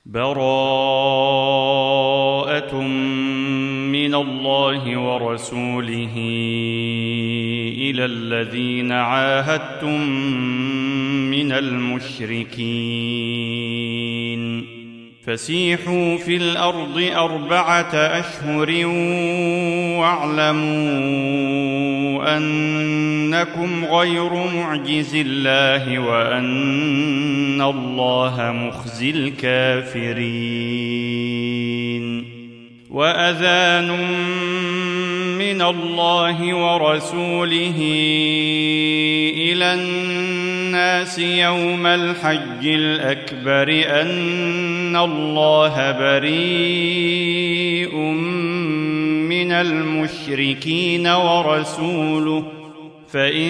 براءة من الله ورسوله إلى الذين عاهدتم من المشركين فسيحوا في الأرض 4 أشهر واعلموا أنكم غير معجز الله وأن الله مخزي الكافرين وأذان من الله ورسوله إلى الناس يوم الحج الأكبر أن الله بريء من المشركين ورسوله فإن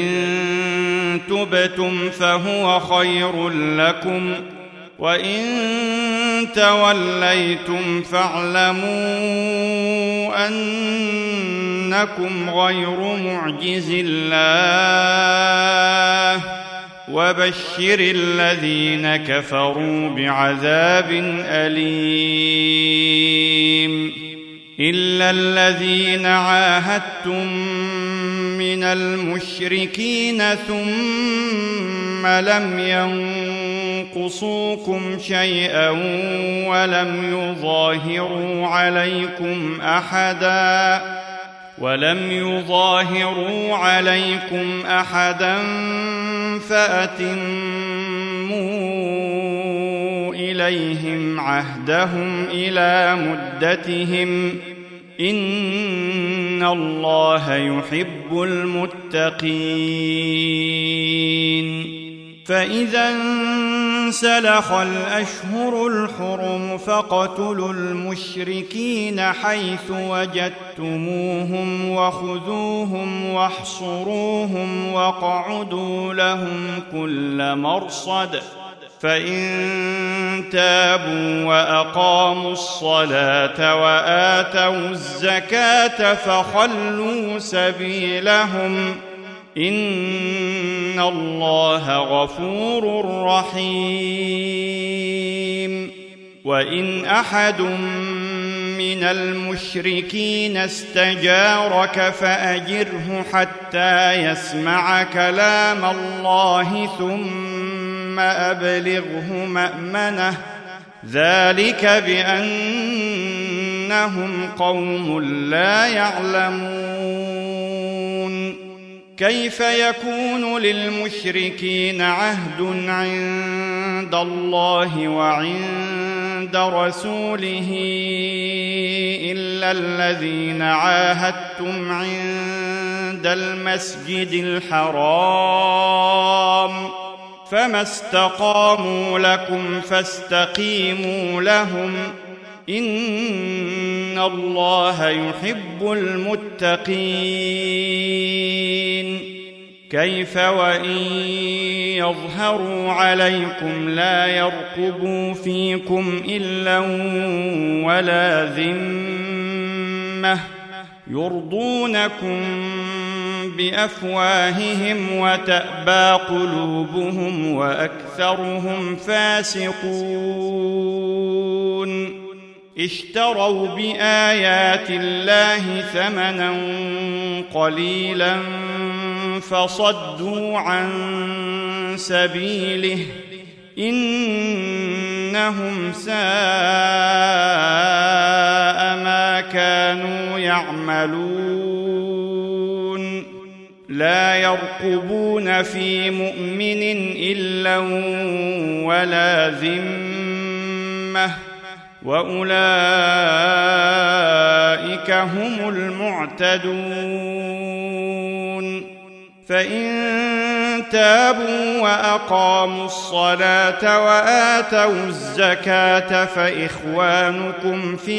تبتم فهو خير لكم وإن توليتم فاعلموا أنكم غير معجز الله وبشر الذين كفروا بعذاب أليم إلا الذين عاهدتم من المشركين ثم لم ينقصوكم شيئا ولم يظاهروا عليكم أحدا فأتموا إليهم عهدهم إلى مدتهم إن الله يحب المتقين فإذا انسلخ الأشهر الحرم فاقتلوا المشركين حيث وجدتموهم وخذوهم واحصروهم واقعدوا لهم كل مرصد فإن تابوا وأقاموا الصلاة وآتوا الزكاة فخلوا سبيلهم إن الله غفور رحيم وإن أحد من المشركين استجارك فأجره حتى يسمع كلام الله ثم أبلغه مأمنه ذلك بأنهم قوم لا يعلمون كيف يكون للمشركين عهد عند الله وعند رسوله إلا الذين عاهدتم عند المسجد الحرام فما استقاموا لكم فاستقيموا لهم إن الله يحب المتقين كيف وإن يظهروا عليكم لا يرقبوا فيكم إلا ولا ذمة يرضونكم بأفواههم وتأبى قلوبهم وأكثرهم فاسقون اشتروا بآيات الله ثمنا قليلا فصدوا عن سبيله إنهم ساء ما كانوا يعملون لا يرقبون في مؤمن إلا ولا ذمة وأولئك هم المعتدون فإن تابوا وأقاموا الصلاة وآتوا الزكاة فإخوانكم في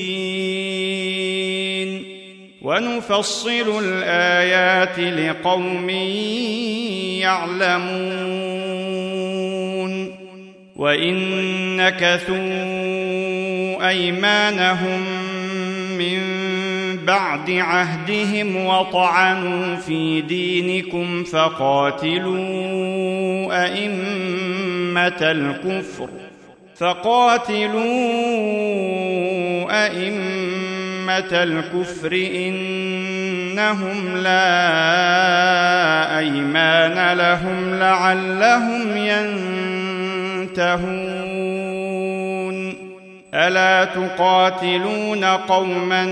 الدين ونفصل الآيات لقوم يعلمون وإن نكثوا أيمانهم من بعد عهدهم وطعنوا في دينكم فقاتلوا أئمة الكفر فقاتلوا أئمة الكفر إنهم لا أيمان لهم لعلهم ينتهون ألا تقاتلون قوما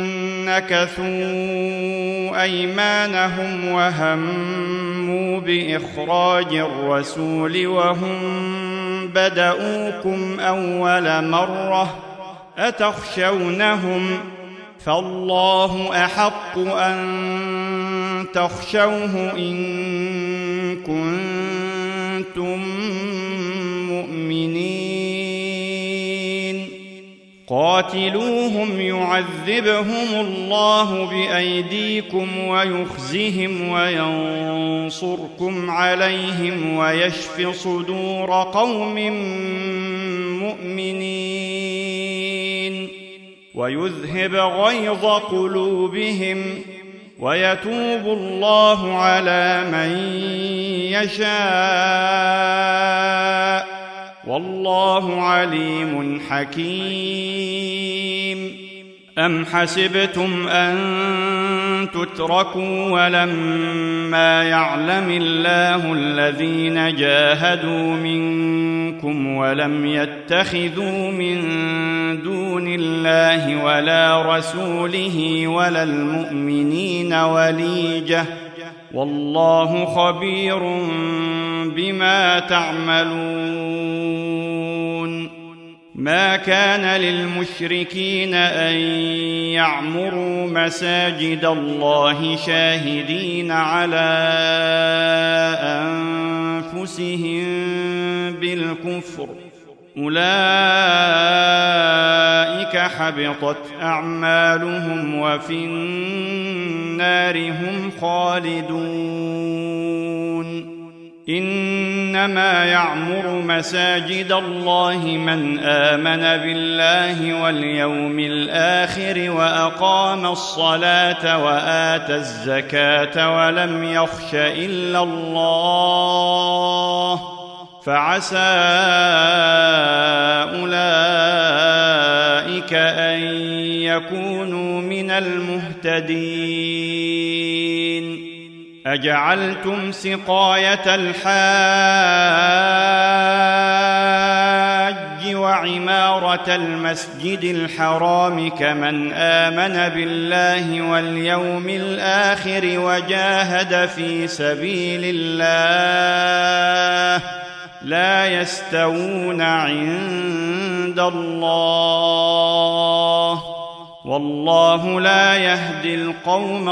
نكثوا أيمانهم وهموا بإخراج الرسول وهم بدؤوكم أول مرة أتخشونهم فالله أحق أن تخشوه إن كنتم مؤمنين قاتلوهم يعذبهم الله بأيديكم ويخزهم وينصركم عليهم ويشف صدور قوم مؤمنين ويذهب غيظ قلوبهم ويتوب الله على من يشاء والله عليم حكيم أم حسبتم أن تتركوا ولما يعلم الله الذين جاهدوا منكم ولم يتخذوا من دون الله ولا رسوله ولا المؤمنين وليجة والله خبير بما تعملون ما كان للمشركين أن يعمروا مساجد الله شاهدين على أنفسهم بالكفر أولئك حبطت أعمالهم وفي النار هم خالدون إنما يعمر مساجد الله من آمن بالله واليوم الآخر وأقام الصلاة وآتى الزكاة ولم يخش إلا الله فعسى أولئك أن يكونوا من المهتدين أجعلتم سقاية الحاج وعمارة المسجد الحرام كمن آمن بالله واليوم الآخر وجاهد في سبيل الله لا يستوون عند الله والله لا يهدي القوم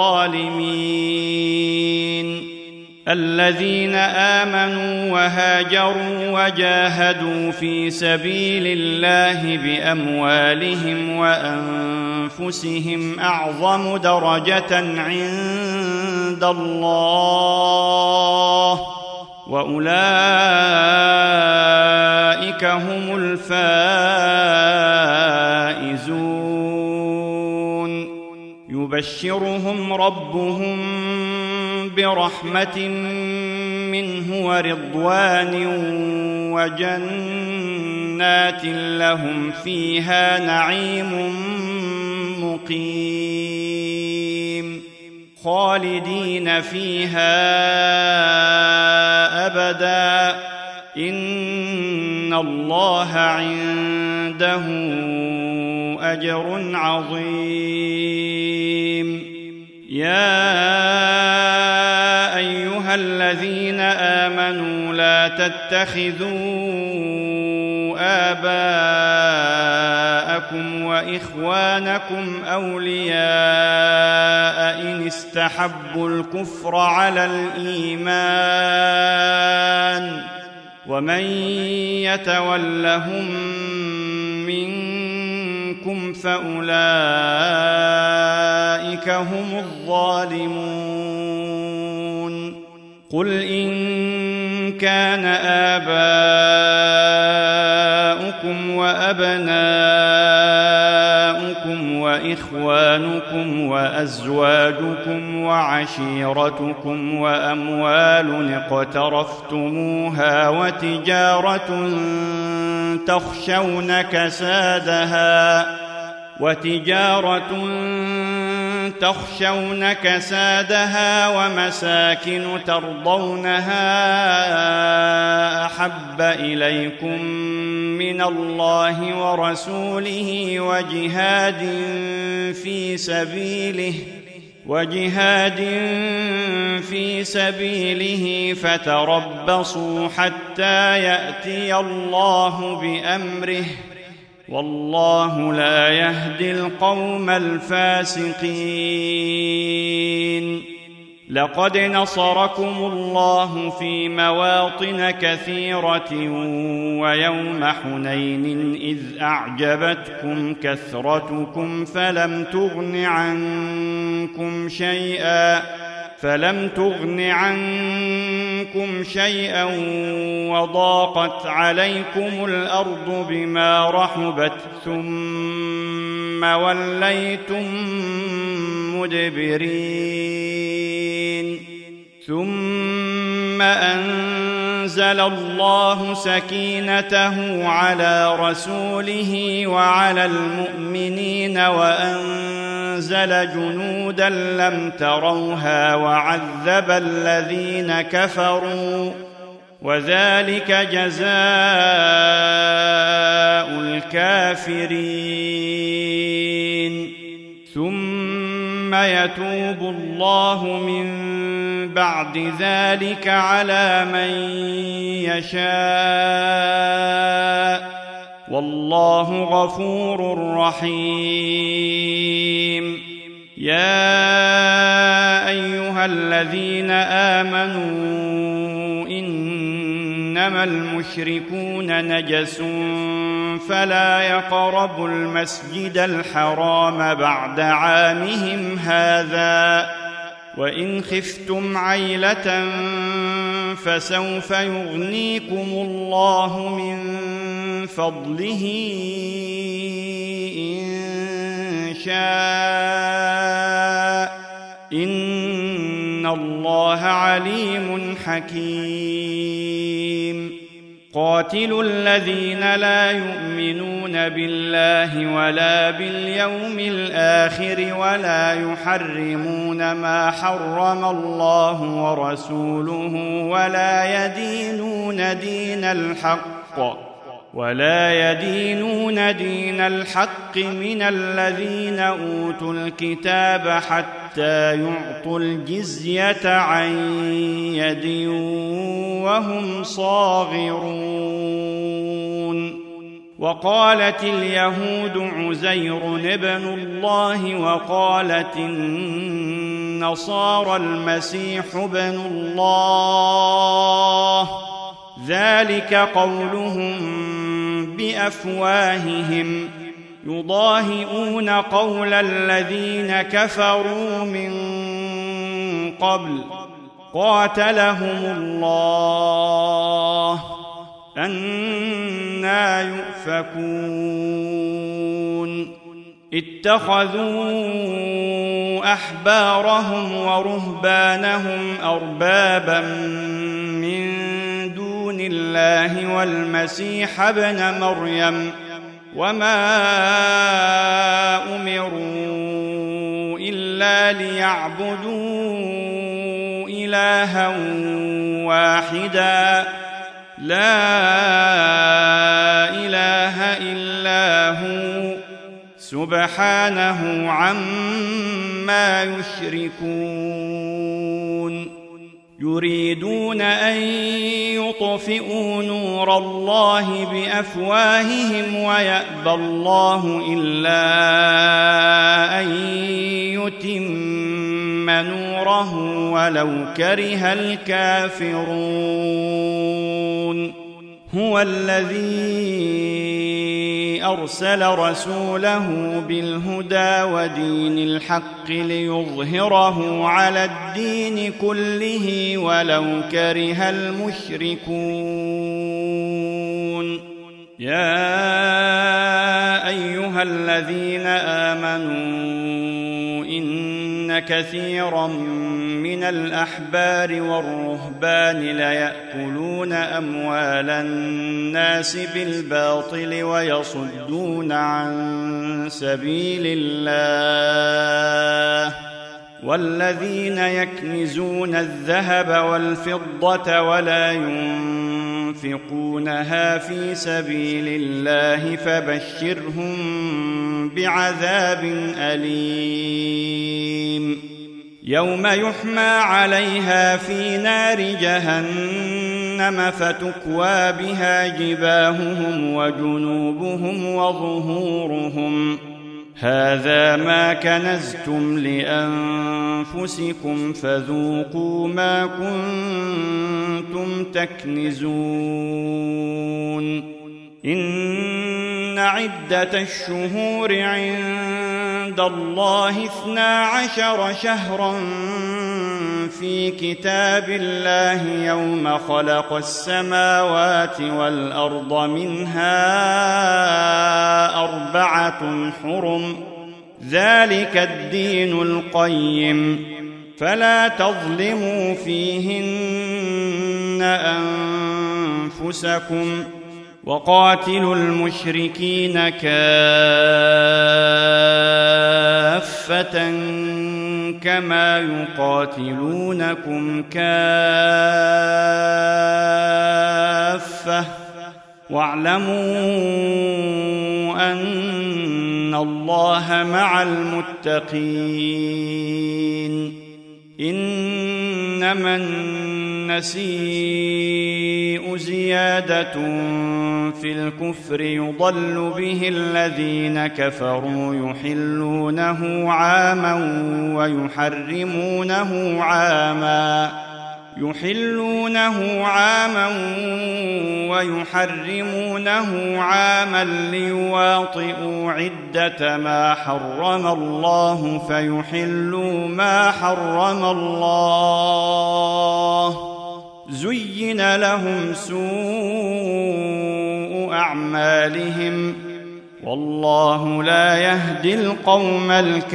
الظالمين الذين آمنوا وهاجروا وجاهدوا في سبيل الله بأموالهم وأنفسهم أعظم درجة عند الله وأولئك هم الفائزون يبشرهم ربهم برحمة منه ورضوان وجنات لهم فيها نعيم مقيم خالدين فيها أبدا إن الله عنده أجر عظيم يا أيها الذين آمنوا لا تتخذوا آباءكم وإخوانكم أولياء إن استحبوا الكفر على الإيمان ومن يتولهم منكم فأولئك هم الظالمون قل إن كان آباؤكم وأبناؤكم وإخوانكم وأزواجكم وعشيرتكم وعشيرتكم وأموال اقترفتموها وتجارة تخشون كسادها ومساكن ترضونها أحب إليكم من الله ورسوله وجهاد في سبيله فتربصوا حتى يأتي الله بأمره والله لا يهدي القوم الفاسقين. لقد نصركم الله في مواطن كثيرة ويوم حنين إذ أعجبتكم كثرتكم فلم تغن عنكم شيئا وضاقت عليكم الأرض بما رحبت ثم وليتم مدبرين. ثم أنزل الله سكينته على رسوله وعلى المؤمنين وأنزل جنودا لم تروها وعذب الذين كفروا وذلك جزاء الكافرين. ثم يتوب الله من بعد ذلك على من يشاء والله غفور رحيم. يا أيها الذين آمنوا إنما المشركون نجس فلا يقربوا المسجد الحرام بعد عامهم هذا وإن خفتم عيلة فسوف يغنيكم الله من فضله إن شاء إن الله عليم حكيم. قاتلوا الذين لا يؤمنون بالله ولا باليوم الآخر ولا يحرمون ما حرم الله ورسوله ولا يدينون دين الحق من الذين أوتوا الكتاب حتى يعطوا الجزية عن يد وهم صاغرون. وقالت اليهود عزير ابن الله وقالت النصارى المسيح ابن الله ذلك قولهم بأفواههم يضاهئون قول الذين كفروا من قبل قاتلهم الله أنى يؤفكون. اتخذوا أحبارهم ورهبانهم أربابا من دون الله والمسيح ابن مريم وما أمروا إلا ليعبدوا إلها واحدا لا إله إلا هو سبحانه عما يشركون. يريدون أن يطفئوا نور الله بأفواههم ويأبى الله إلا أن يتم نوره ولو كره الكافرون. هو الذي أرسل رسوله بالهدى ودين الحق ليظهره على الدين كله ولو كره المشركون. يا أيها الذين آمنوا إن كثيرا من الأحبار والرهبان ليأكلون أموال الناس بالباطل ويصدون عن سبيل الله والذين يكنزون الذهب والفضة ولا ينفقونها في سبيل الله فبشرهم بعذاب أليم يوم يحمى عليها في نار جهنم فتكوى بها جباههم وجنوبهم وظهورهم هذا ما كنزتم لأنفسكم فذوقوا ما كنتم تكنزون إن عدة الشهور عند الله 12 شهرا في كتاب الله يوم خلق السماوات والأرض منها 4 حرم ذلك الدين القيم فلا تظلموا فيهن أنفسكم وقاتلوا المشركين كافة كما يقاتلونكم كافة واعلموا أن الله مع المتقين إنما النسيء زيادة في الكفر يضل به الذين كفروا يحلونه عاما ويحرمونه عاما ليواطئوا عدة ما حرم الله فيحلوا ما حرم الله زين لهم سوء أعمالهم والله لا يهدي القوم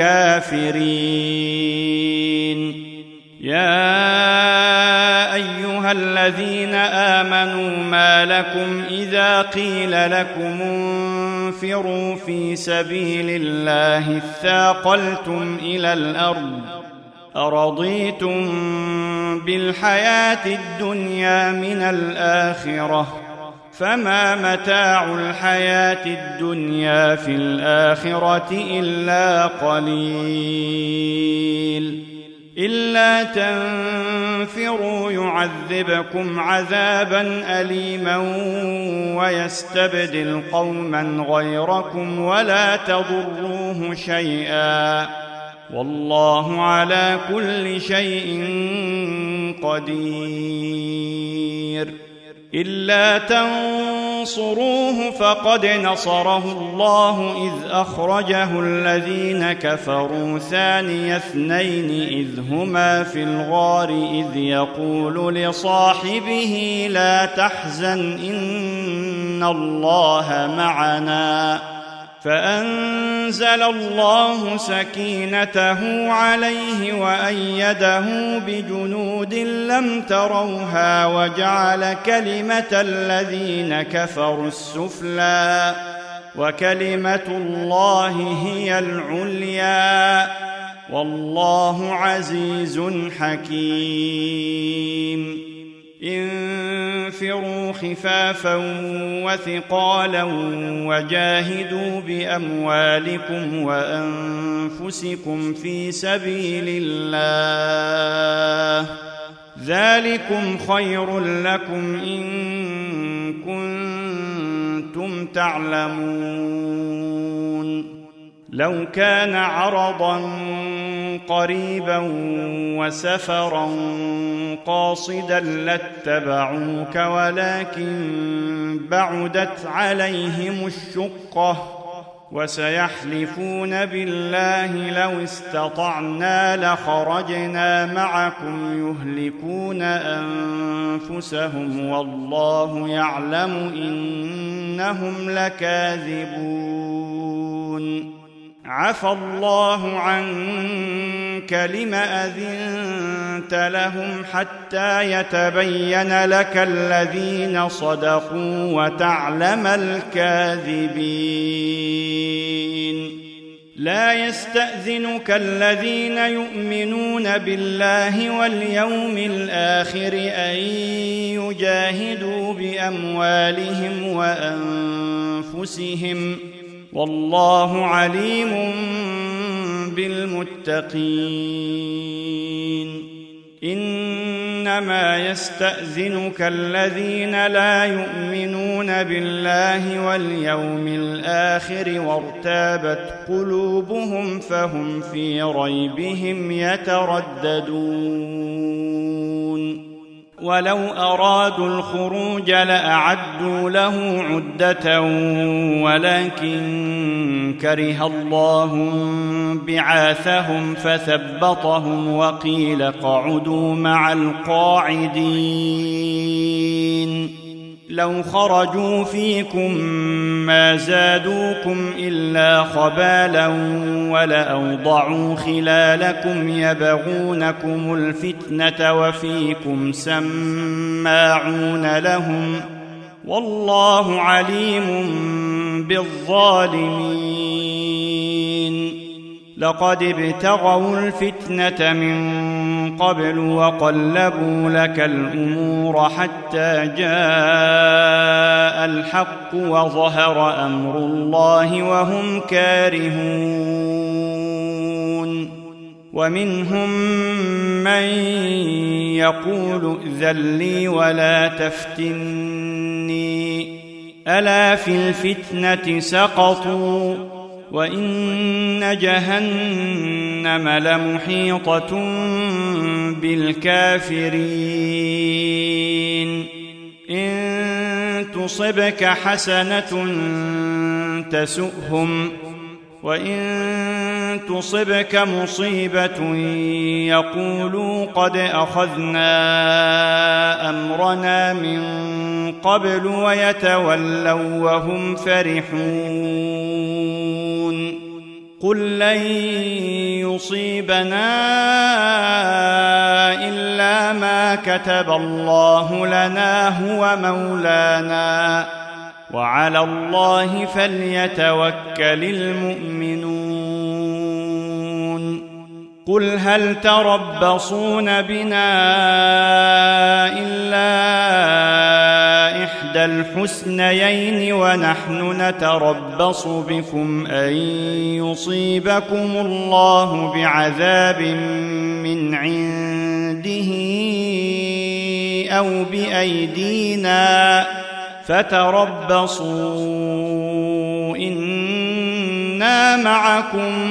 الكافرين يا أيها الذين آمنوا ما لكم إذا قيل لكم انفروا في سبيل الله اثاقلتم إلى الأرض أرضيتم بالحياة الدنيا من الآخرة فما متاع الحياة الدنيا في الآخرة إلا قليل إلا تنفروا يعذبكم عذابا أليما ويستبدل قوما غيركم ولا تضروه شيئا والله على كل شيء قدير إلا تنصروه فقد نصره الله إذ أخرجه الذين كفروا ثاني اثنين إذ هما في الغار إذ يقول لصاحبه لا تحزن إن الله معنا فأنزل الله سكينته عليه وأيده بجنود لم تروها وجعل كلمة الذين كفروا السفلى وكلمة الله هي العليا والله عزيز حكيم انفروا خفافا وثقالا وجاهدوا بأموالكم وأنفسكم في سبيل الله ذلكم خير لكم إن كنتم تعلمون لو كان عرضا قريبا وسفرا قاصدا لاتبعوك ولكن بعدت عليهم الشقة وسيحلفون بالله لو استطعنا لخرجنا معكم يهلكون أنفسهم والله يعلم إنهم لكاذبون عفى الله عنك لم أذنت لهم حتى يتبين لك الذين صدقوا وتعلم الكاذبين لا يستأذنك الذين يؤمنون بالله واليوم الآخر أن يجاهدوا بأموالهم وأنفسهم والله عليم بالمتقين إنما يستأذنك الذين لا يؤمنون بالله واليوم الآخر وارتابت قلوبهم فهم في ريبهم يترددون ولو أرادوا الخروج لأعدوا له عدة ولكن كره الله بعاثهم فثبطهم وقيل اقعدوا مع القاعدين لو خرجوا فيكم ما زادوكم إلا خبالا ولأوضعوا خلالكم يبغونكم الفتنة وفيكم سماعون لهم والله عليم بالظالمين لقد ابتغوا الفتنة من قبل وقلبوا لك الأمور حتى جاء الحق وظهر أمر الله وهم كارهون ومنهم من يقول ائذن لي ولا تفتني ألا في الفتنة سقطوا وإن جهنم لمحيطة بالكافرين إن تصبك حسنة تسؤهم وإن تصبك مصيبة يقولوا قد أخذنا أمرنا من قبل ويتولوا وهم فرحون قل لن يصيبنا إلا ما كتب الله لنا هو مولانا وعلى الله فليتوكل المؤمنون قل هل تربصون بنا إلا إحدى الحسنيين ونحن نتربص بكم أن يصيبكم الله بعذاب من عنده أو بأيدينا فتربصوا إنا معكم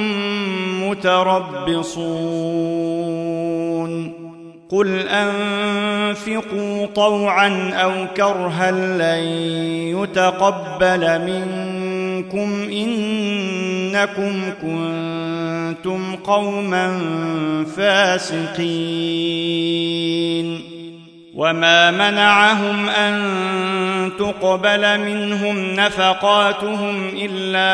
متربصون قل أنفقوا طوعا أو كرها لن يتقبل منكم إنكم كنتم قوما فاسقين وما منعهم أن تقبل منهم نفقاتهم إلا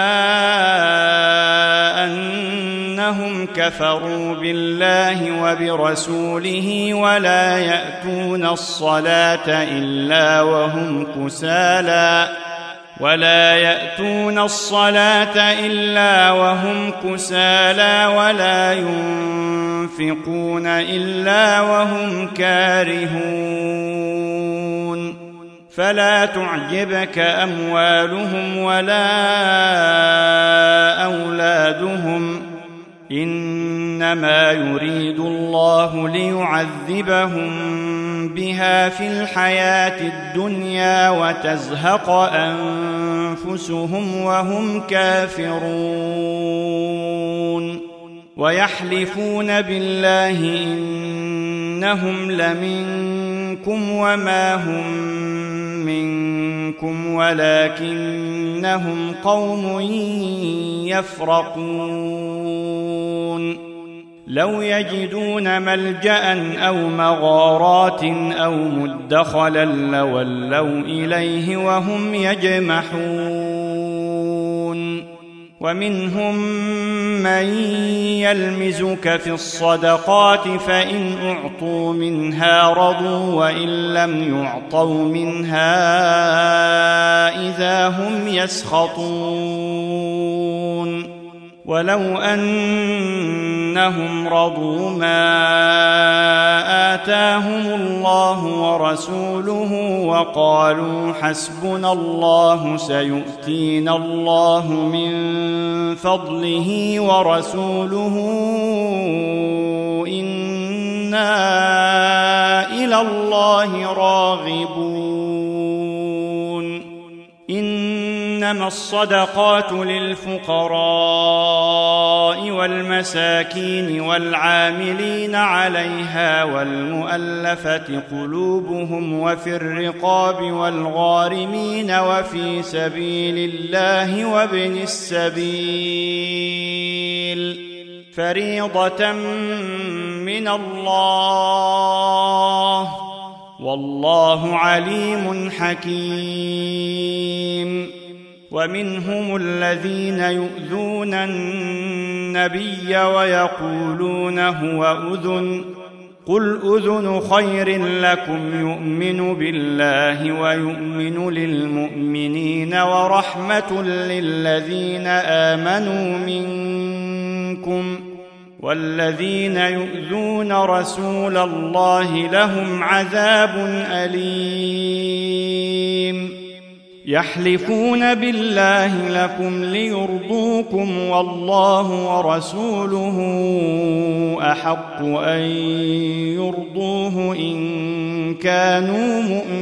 أنهم كفروا بالله وبرسوله ولا يأتون الصلاة إلا وهم كسالى ولا ينفقون إلا وهم كارهون فلا تعجبك أموالهم ولا أولادهم إنما يريد الله ليعذبهم بها في الحياة الدنيا وتزهق أنفسهم وهم كافرون ويحلفون بالله إنهم لمنكم وما هم منكم ولكنهم قوم يفرقون لو يجدون ملجأ أو مغارات أو مدخلا لولوا إليه وهم يجمحون ومنهم من يلمزك في الصدقات فإن أعطوا منها رضوا وإن لم يعطوا منها إذا هم يسخطون ولو أنهم رضوا ما آتاهم الله ورسوله وقالوا حسبنا الله سيؤتينا الله من فضله ورسوله إنا إلى الله راغبون إنما الصدقات للفقراء والمساكين والعاملين عليها والمؤلفة قلوبهم وفي الرقاب والغارمين وفي سبيل الله وابن السبيل فريضة من الله والله عليم حكيم ومنهم الذين يؤذون النبي ويقولون هو أذن قل أذن خير لكم يؤمن بالله ويؤمن للمؤمنين ورحمة للذين آمنوا منكم والذين يؤذون رسول الله لهم عذاب أليم يحلفون بالله لكم ليرضوكم والله ورسوله أحق أن يرضوه إن كانوا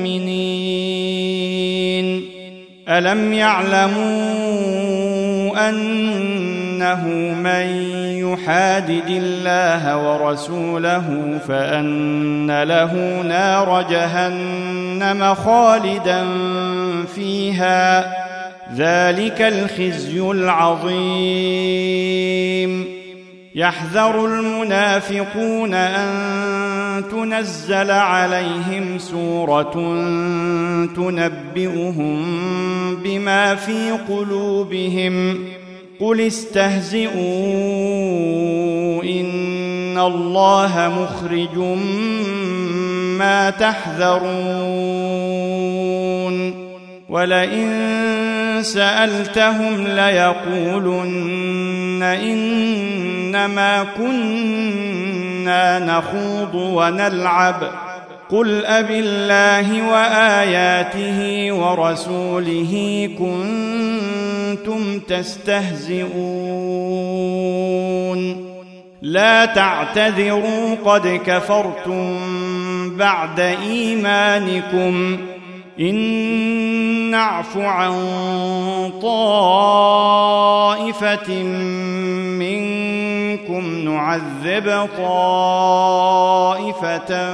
مؤمنين ألم يعلموا أنه من يحادد الله ورسوله فأن له نار جهنم خالدا فيها ذلك الخزي العظيم يحذر المنافقون أن تنزل عليهم سورة تنبئهم بما في قلوبهم قل استهزئوا إن الله مخرج ما تحذرون ولئن سألتهم ليقولن إنما كنا نخوض ونلعب قل أبالله وآياته ورسوله كنتم تستهزئون لا تعتذروا قد كفرتم بعد إيمانكم إن نعف عن طائفة منكم نعذب طائفة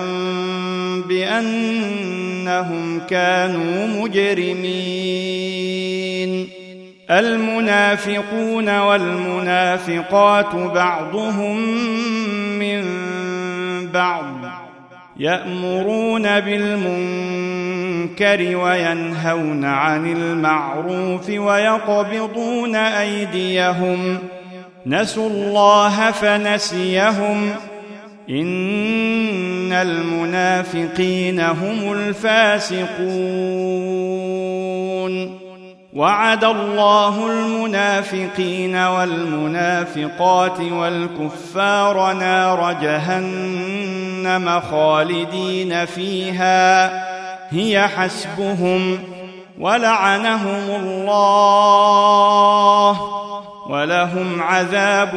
بأنهم كانوا مجرمين المنافقون والمنافقات بعضهم من بعض يأمرون بالمنكر وينهون عن المعروف ويقبضون أيديهم نسوا الله فنسيهم إن المنافقين هم الفاسقون وعد الله المنافقين والمنافقات والكفار نار جهنم خالدين فيها هي حسبهم ولعنهم الله ولهم عذاب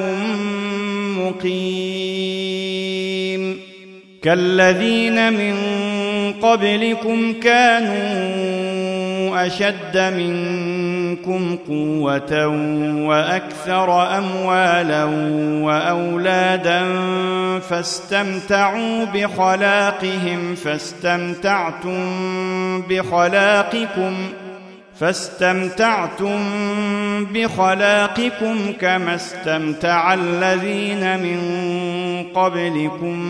مقيم كالذين من قبلكم كانوا أشد منكم قوة وأكثر أموالا وأولادا فاستمتعوا بخلاقكم كما استمتع الذين من قبلكم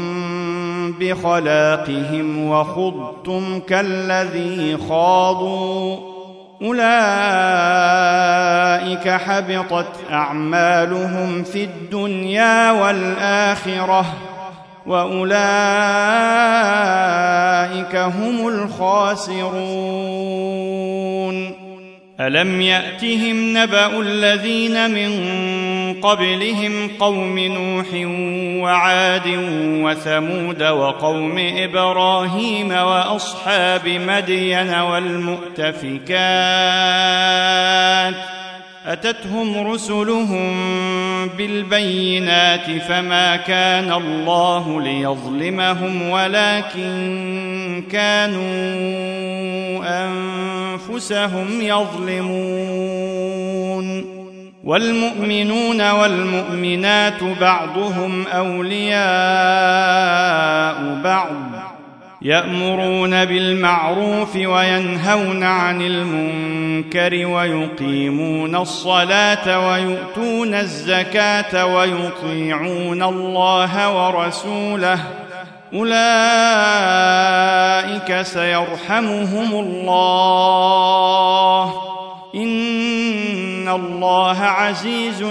بخلاقهم وخضتم كالذي خاضوا أولئك أولئك حبطت أعمالهم في الدنيا والآخرة وأولئك هم الخاسرون. ألم يأتهم نبأ الذين من قبلهم قوم نوح وعاد وثمود وقوم إبراهيم وأصحاب مدين والمؤتفكات أتتهم رسلهم بالبينات فما كان الله ليظلمهم ولكن كانوا أنفسهم يظلمون. والمؤمنون والمؤمنات بعضهم أولياء بعض يأمرون بالمعروف وينهون عن المنكر ويقيمون الصلاة ويؤتون الزكاة ويطيعون الله ورسوله أولئك سيرحمهم الله إن الله عزيز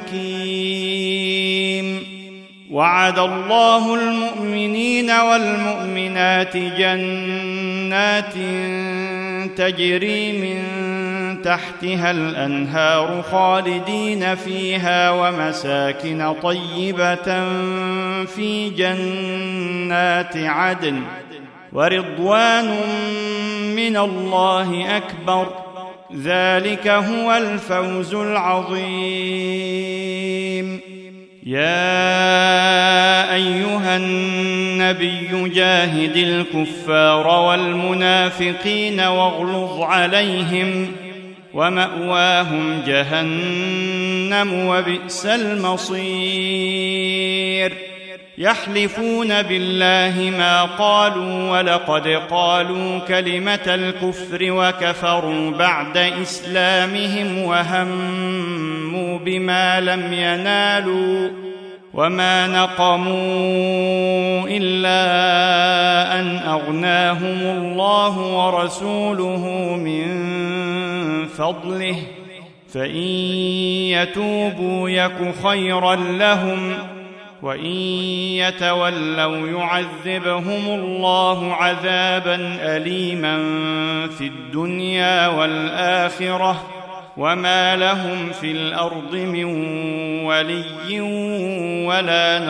حكيم. وعد الله المؤمنين والمؤمنات جنات تجري من تحتها الأنهار خالدين فيها ومساكن طيبة في جنات عدن ورضوان من الله أكبر ذلك هو الفوز العظيم. يا أيها النبي جاهد الكفار والمنافقين واغلظ عليهم ومأواهم جهنم وبئس المصير. يحلفون بالله ما قالوا ولقد قالوا كلمة الكفر وكفروا بعد إسلامهم وهموا بما لم ينالوا وما نقموا إلا أن أغناهم الله ورسوله من فضله فإن يتوبوا يك خيرا لهم وإن يتولوا يعذبهم الله عذابا أليما في الدنيا والآخرة وما لهم في الأرض من ولي ولا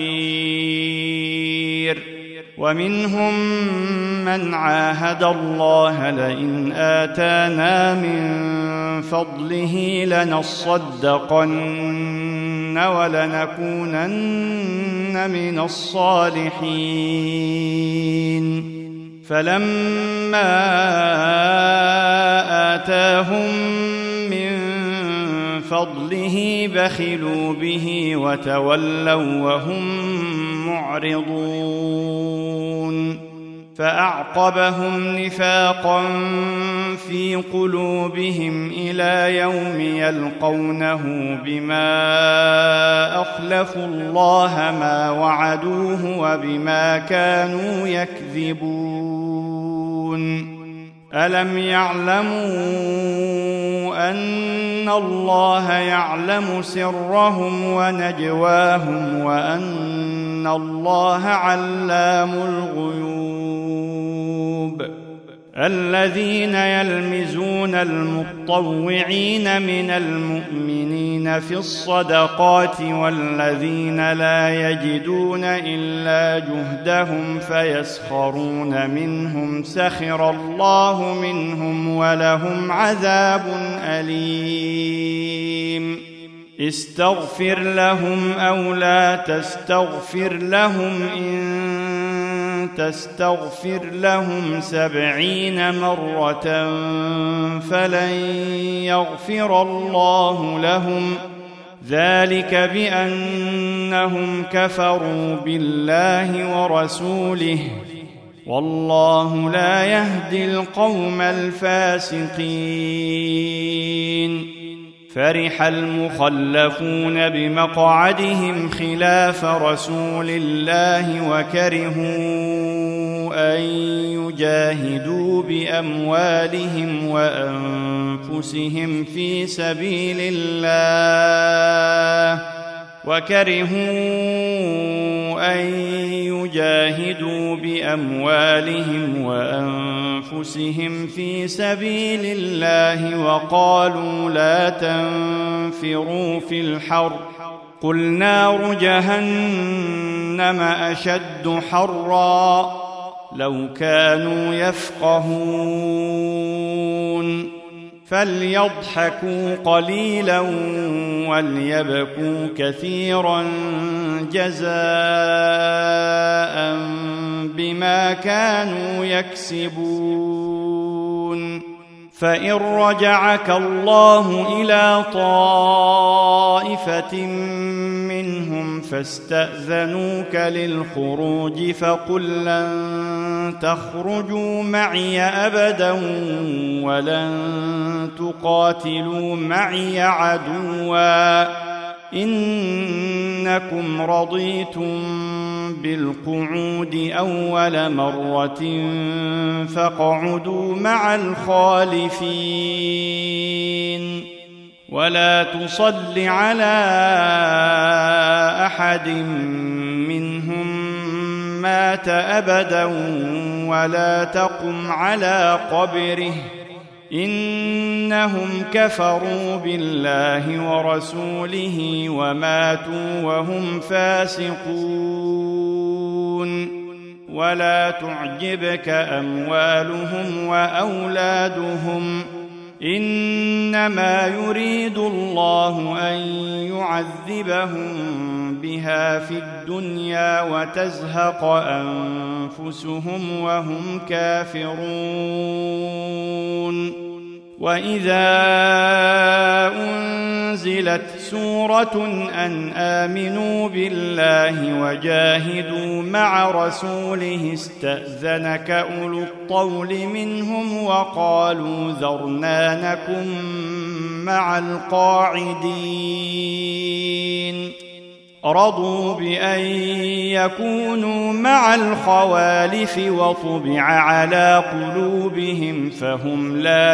نصير. ومنهم من عاهد الله لئن آتانا من فضله لنصدقن ولنكونن من الصالحين. فلما آتاهم من فضله بخلوا به وتولوا وهم معرضون. فأعقبهم نفاقا في قلوبهم إلى يوم يلقونه بما أخلفوا الله ما وعدوه وبما كانوا يكذبون. ألم يعلموا أن الله يعلم سرهم ونجواهم وأن الله علام الغيوب. الذين يلمزون المطوعين من المؤمنين في الصدقات والذين لا يجدون إلا جهدهم فيسخرون منهم سخر الله منهم ولهم عذاب أليم. استغفر لهم أو لا تستغفر لهم إن تستغفر لهم 70 مرة فلن يغفر الله لهم ذلك بأنهم كفروا بالله ورسوله والله لا يهدي القوم الفاسقين. فرح المخلفون بمقعدهم خلاف رسول الله وكرهوا أن يجاهدوا بأموالهم وأنفسهم في سبيل الله وكرهوا أن يجاهدوا بأموالهم وأنفسهم في سبيل الله وقالوا لا تنفروا في الحر قل نار جهنم أشد حرا لو كانوا يفقهون فليضحكوا قليلا وليبكوا كثيرا جزاء بما كانوا يكسبون فإن رجعك الله إلى طائفة منهم فاستأذنوك للخروج فقل لن تخرجوا معي أبدا ولن تقاتلوا معي عدوا إنكم رضيتم بالقعود أول مرة فاقعدوا مع الخالفين ولا تصل على أحد منهم مات أبدا ولا تقم على قبره إنهم كفروا بالله ورسوله وماتوا وهم فاسقون ولا تعجبك أموالهم وأولادهم إنما يريد الله أن يعذبهم بها في الدنيا وتزهق أنفسهم وهم كافرون وإذا أنزلت سورة أن آمنوا بالله وجاهدوا مع رسوله استأذنك أولو الطول منهم وقالوا ذرنا نكن مع القاعدين رضوا بأن يكونوا مع الخوالف وطبع على قلوبهم فهم لا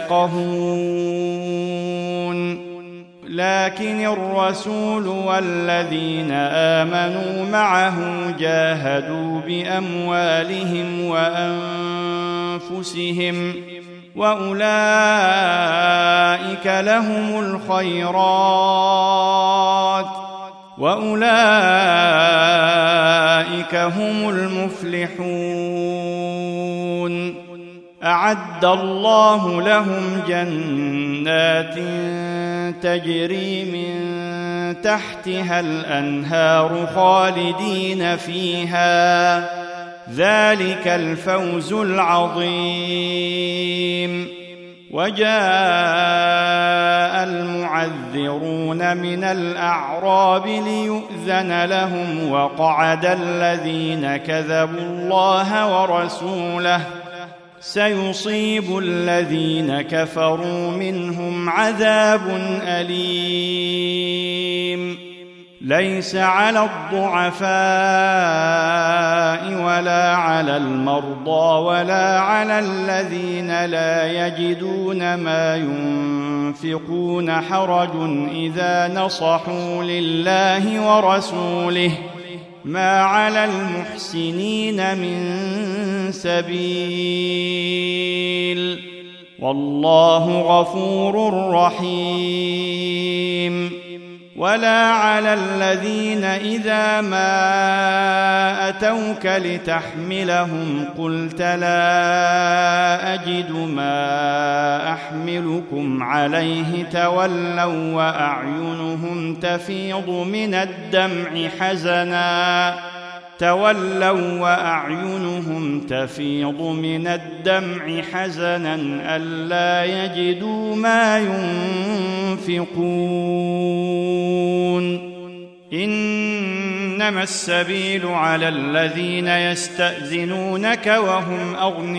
يفقهون لكن الرسول والذين آمنوا معه جاهدوا بأموالهم وأنفسهم وأولئك لهم الخيرات وأولئك هم المفلحون أعد الله لهم جنات تجري من تحتها الأنهار خالدين فيها ذلك الفوز العظيم وجاء المعذرون من الأعراب ليؤذن لهم وقعد الذين كذبوا الله ورسوله سيصيب الذين كفروا منهم عذاب أليم ليس على الضعفاء ولا على المرضى ولا على الذين لا يجدون ما ينفقون حرج إذا نصحوا لله ورسوله ما على المحسنين من سبيل والله غفور رحيم ولا على الذين إذا ما أتوك لتحملهم قلت لا أجد ما أحملكم عليه تولوا وأعينهم تفيض من الدمع حزنا ألا يجدوا ما ينفقون إنما السبيل على الذين يستأذنونك وهم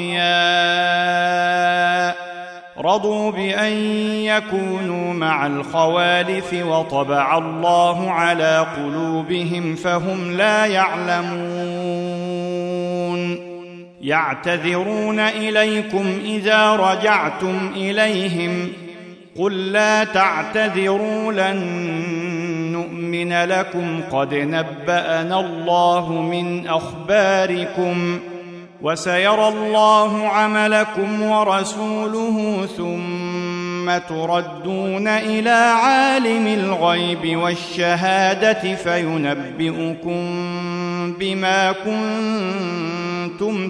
أغنياء رضوا بأن يكونوا مع الخوالف وطبع الله على قلوبهم فهم لا يعلمون يعتذرون إليكم إذا رجعتم إليهم قل لا تعتذروا لن نؤمن لكم قد نبأنا الله من أخباركم وسيرى الله عملكم ورسوله ثم تردون إلى عالم الغيب والشهادة فينبئكم بما كنتم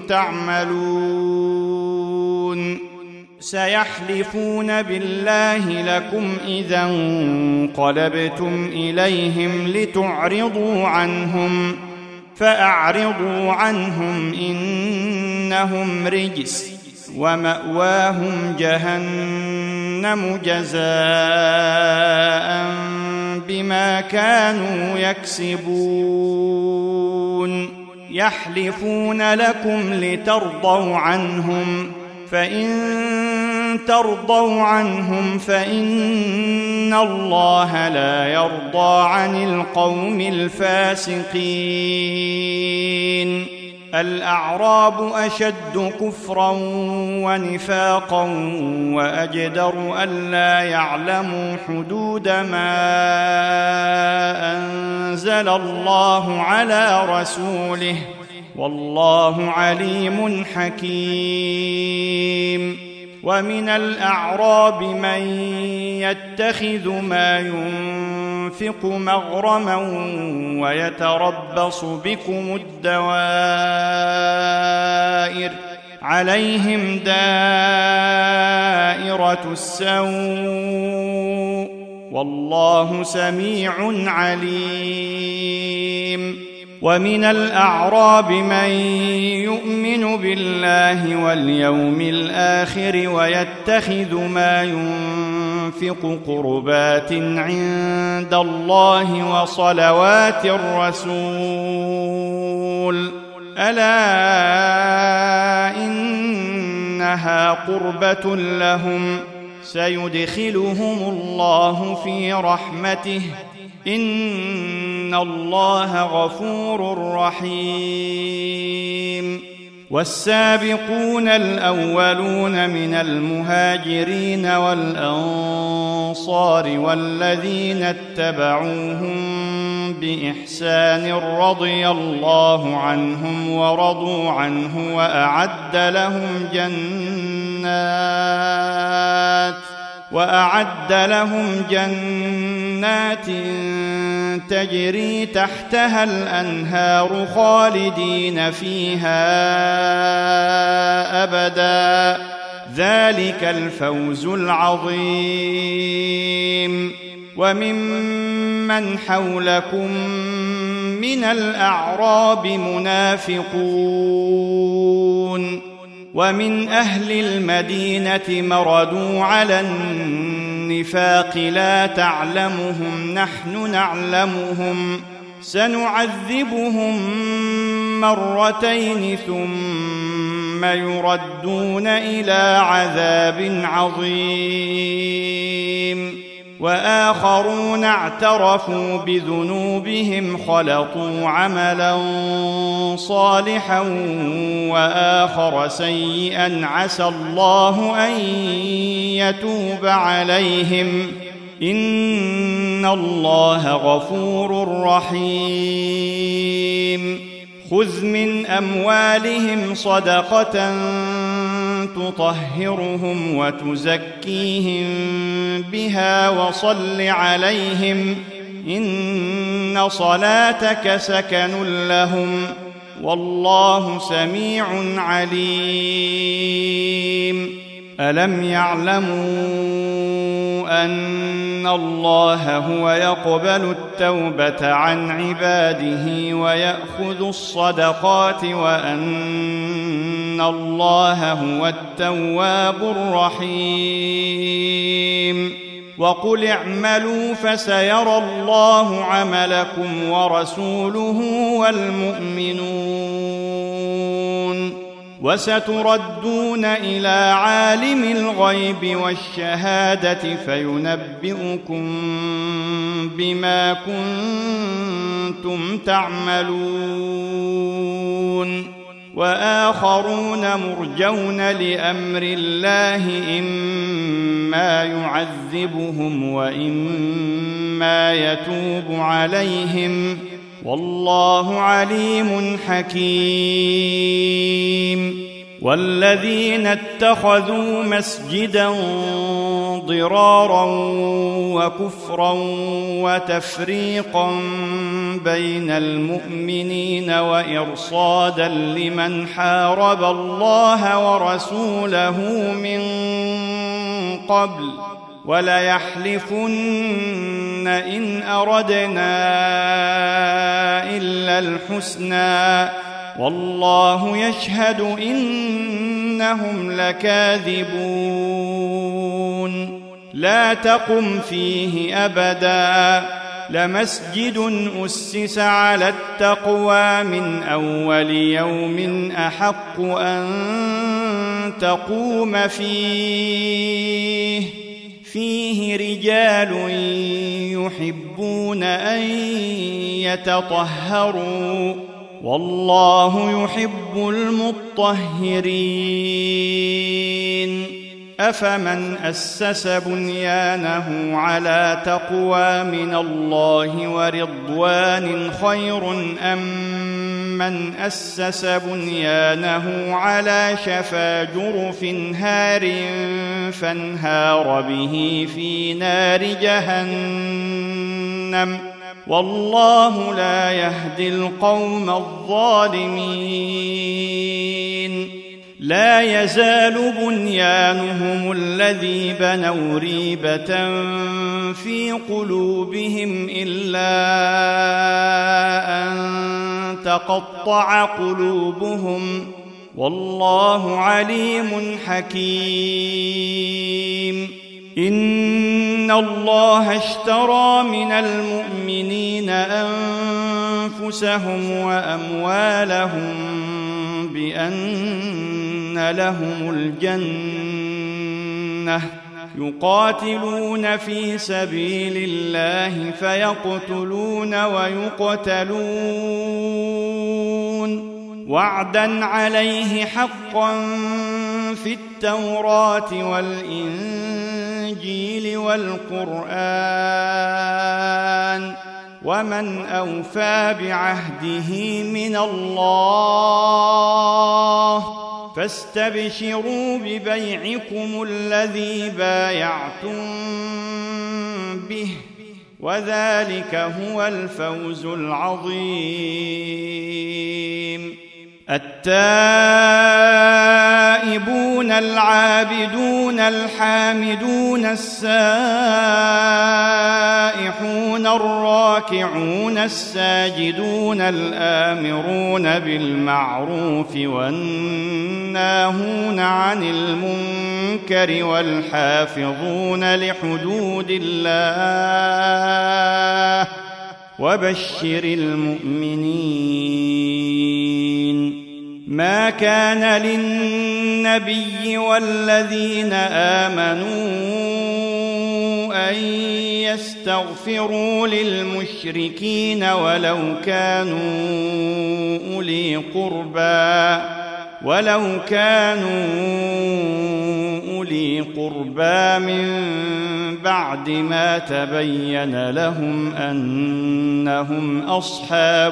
تعملون سيحلفون بالله لكم إذا انقلبتم إليهم لتعرضوا عنهم فأعرضوا عنهم إنهم رجس ومأواهم جهنم جزاء بما كانوا يكسبون يحلفون لكم لترضوا عنهم فإن ترضوا عنهم فإن الله لا يرضى عن القوم الفاسقين الأعراب أشد كفرا ونفاقا وأجدر ألا يعلموا حدود ما أنزل الله على رسوله والله عليم حكيم ومن الأعراب من يتخذ ما ينفق مغرما ويتربص بكم الدوائر عليهم دائرة السوء والله سميع عليم ومن الأعراب من يؤمن بالله واليوم الآخر ويتخذ ما ينفق قربات عند الله وصلوات الرسول ألا إنها قربة لهم سيدخلهم الله في رحمته إن الله غفور رحيم والسابقون الأولون من المهاجرين والأنصار والذين اتبعوهم بإحسان رضي الله عنهم ورضوا عنه وأعد لهم جنات تجري تحتها الأنهار خالدين فيها أبدا ذلك الفوز العظيم وممن حولكم من الأعراب منافقون ومن أهل المدينة مردوا على النفاق لا تعلمهم نحن نعلمهم سنعذبهم مرتين ثم يردون إلى عذاب عظيم وآخرون اعترفوا بذنوبهم خلطوا عملا صالحا وآخر سيئا عسى الله أن يتوب عليهم إن الله غفور رحيم خذ من أموالهم صدقة تطهرهم وتزكيهم بها وصل عليهم إن صلاتك سكن لهم والله سميع عليم ألم يعلموا أن الله هو يقبل التوبة عن عباده ويأخذ الصدقات وأن الله هو التواب الرحيم وقل اعملوا فسيرى الله عملكم ورسوله والمؤمنون وستردون إلى عالم الغيب والشهادة فينبئكم بما كنتم تعملون وآخرون مرجون لأمر الله إما يعذبهم وإما يتوب عليهم والله عليم حكيم. والذين اتخذوا مسجدا ضرارا وكفرا وتفريقا بين المؤمنين وإرصادا لمن حارب الله ورسوله من قبل وليحلفن إن أردنا إلا الحسنى والله يشهد إنهم لكاذبون. لا تقم فيه أبدا لمسجد أسس على التقوى من أول يوم أحق أن تقوم فيه رجال يحبون أن يتطهروا والله يحب المطهرين. أفمن أسس بنيانه على تقوى من الله ورضوان خير أم من أسس بنيانه على شفا جرف هار فانهار به في نار جهنم والله لا يهدي القوم الظالمين. لا يزال بنيانهم الذي بنوا ريبة في قلوبهم إلا أن تقطع قلوبهم والله عليم حكيم. إن الله اشترى من المؤمنين أنفسهم وأموالهم بأن لهم الجنة يقاتلون في سبيل الله فيقتلون ويقتلون وعدا عليه حقا في التوراة والإنجيل والقرآن ومن أوفى بعهده من الله فاستبشروا ببيعكم الذي بايعتم به وذلك هو الفوز العظيم. التائبون العابدون الحامدون السائحون الراكعون الساجدون الآمرون بالمعروف والناهون عن المنكر والحافظون لحدود الله وبشر المؤمنين. ما كان للنبي والذين آمنوا أن يستغفروا للمشركين ولو كانوا أولي قربى من بعد ما تبين لهم أنهم أصحاب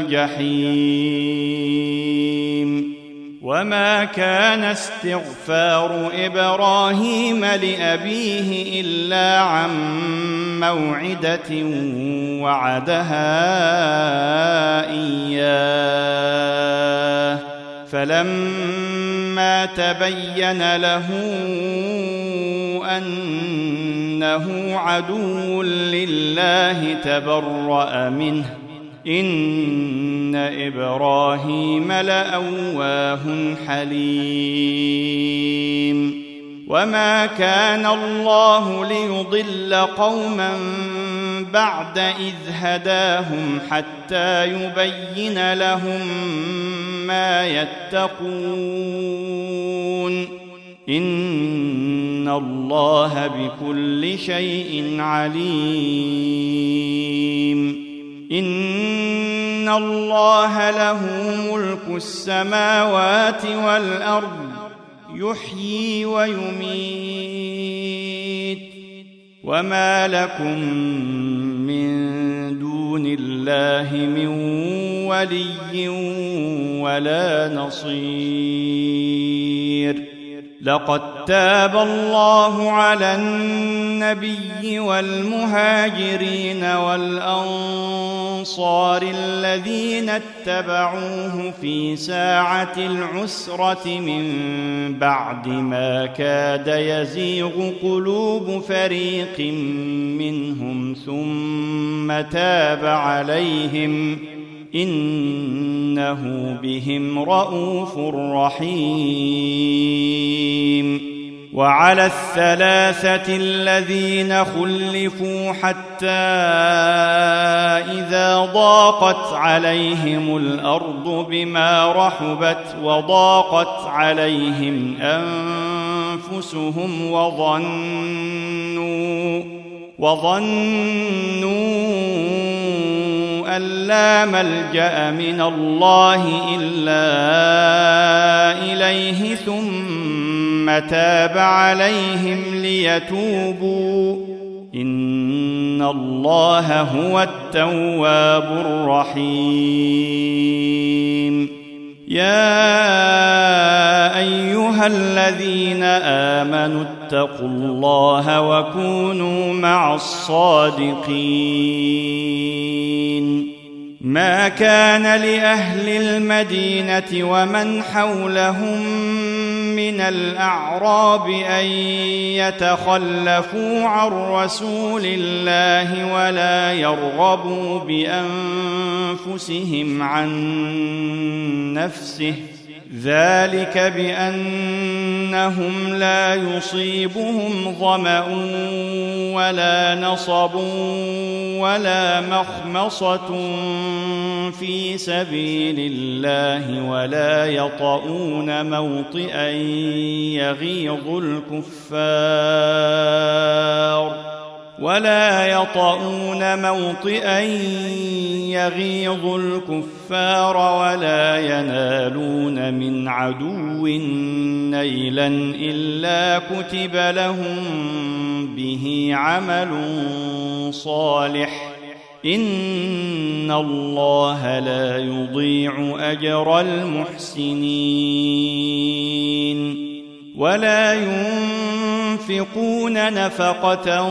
الجحيم. وما كان استغفار إبراهيم لأبيه إلا عن موعدة وعدها إياه فلما تبين له أنه عدو لله تبرأ منه إن إبراهيم لأواه حليم. وما كان الله ليضل قوما بعد إذ هداهم حتى يبين لهم ما يتقون إن الله بكل شيء عليم. إن إن الله له ملك السماوات والأرض يحيي ويميت وما لكم من دون الله من ولي ولا نصير. لقد تاب الله على النبي والمهاجرين والأنصار الذين اتبعوه في ساعة العسرة من بعد ما كاد يزيغ قلوب فريق منهم ثم تاب عليهم إنه بهم رءوف رحيم. وعلى الثلاثة الذين خلفوا حتى إذا ضاقت عليهم الأرض بما رحبت وضاقت عليهم أنفسهم وظنوا أن لا ملجأ من الله إلا إليه ثم تاب عليهم ليتوبوا إن الله هو التواب الرحيم. يا أيها الذين آمنوا اتقوا الله وكونوا مع الصادقين. ما كان لأهل المدينة ومن حولهم من الأعراب أن يتخلفوا عن رسول الله ولا يرغبوا بأنفسهم عن نفسه ذلك بأنهم لا يصيبهم ظمأ ولا نصب ولا مخمصة في سبيل الله ولا يطؤون موطئا يغيظ الكفار ولا ينالون من عدو نيلا إلا كتب لهم به عمل صالح إن الله لا يضيع أجر المحسنين. ولا ينفقون نفقة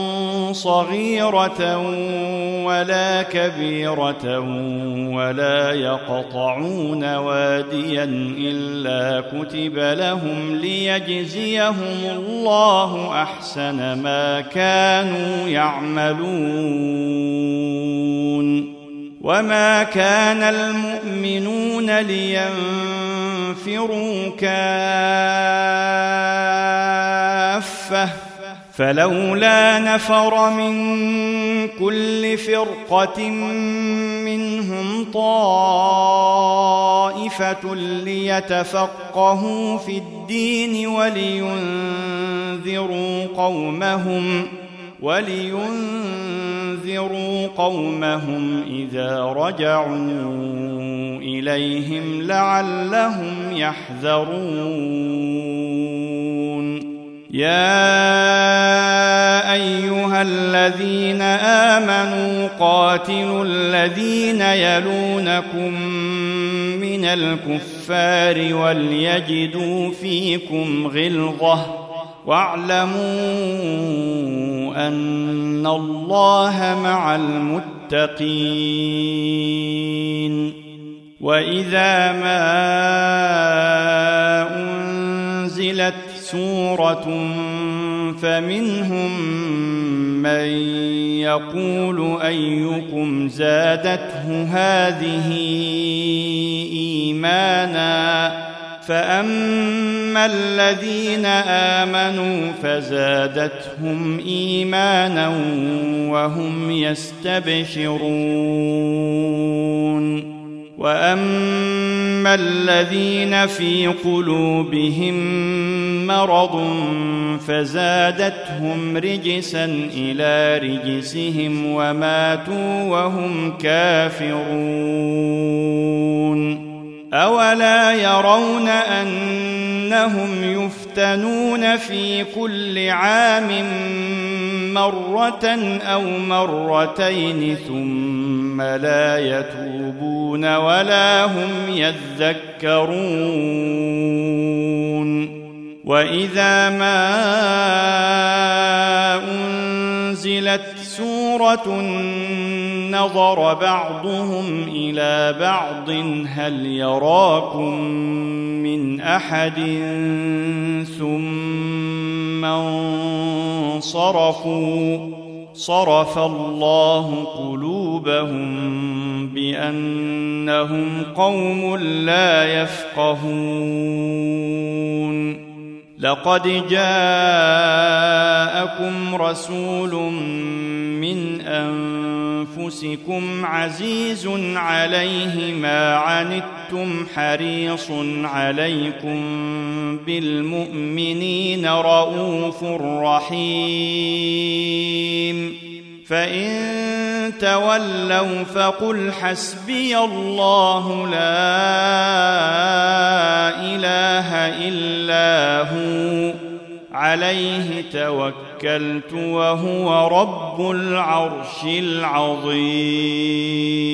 صغيرة ولا كبيرة ولا يقطعون واديا إلا كتب لهم ليجزيهم الله أحسن ما كانوا يعملون. وما كان المؤمنون لينفروا كافة فلولا نفر من كل فرقة منهم طائفة ليتفقهوا في الدين ولينذروا قومهم إذا رجعوا إليهم لعلهم يحذرون. يا أيها الذين آمنوا قاتلوا الذين يلونكم من الكفار وليجدوا فيكم غلظة واعلموا أن الله مع المتقين. وإذا ما أنزلت سورة فمنهم من يقول أيكم زادته هذه إيمانا فأما الذين آمنوا فزادتهم إيمانا وهم يستبشرون. وأما الذين في قلوبهم مرض فزادتهم رجسا إلى رجسهم وماتوا وهم كافرون أولا يرون أنهم يفتنون في كل عام مرة أو مرتين ثم لا يتوبون ولا هم يذكرون وإذا ما أنزلت سورة نظر بعضهم إلى بعض هل يراكم من أحد ثم انصرفوا صرف الله قلوبهم بأنهم قوم لا يفقهون لقد جاءكم رسول من أنفسكم عزيز عليه ما عنتم حريص عليكم بالمؤمنين رؤوف رحيم فإن تولوا فقل حسبي الله لا إله إلا هو عليه توكلت وهو رب العرش العظيم